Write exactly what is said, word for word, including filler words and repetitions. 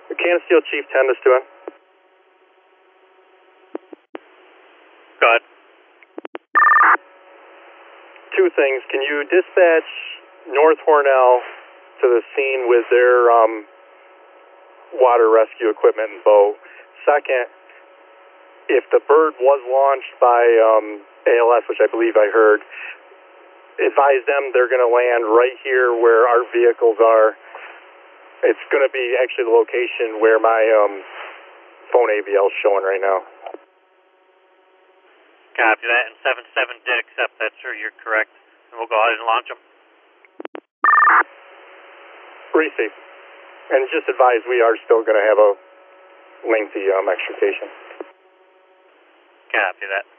Canisteel Chief ten, this doing? Go ahead. Two things. Can you dispatch North Hornell to the scene with their um, water rescue equipment and boat? Second, if the bird was launched by um, A L S, which I believe I heard, advise them they're going to land right here where our vehicles are. It's going to be actually the location where my um, phone A V L is showing right now. Copy that, and seven seven did accept that, sir. You're correct. And we'll go ahead and launch them. Receive. And just advise we are still going to have a lengthy um, extrication. Copy that.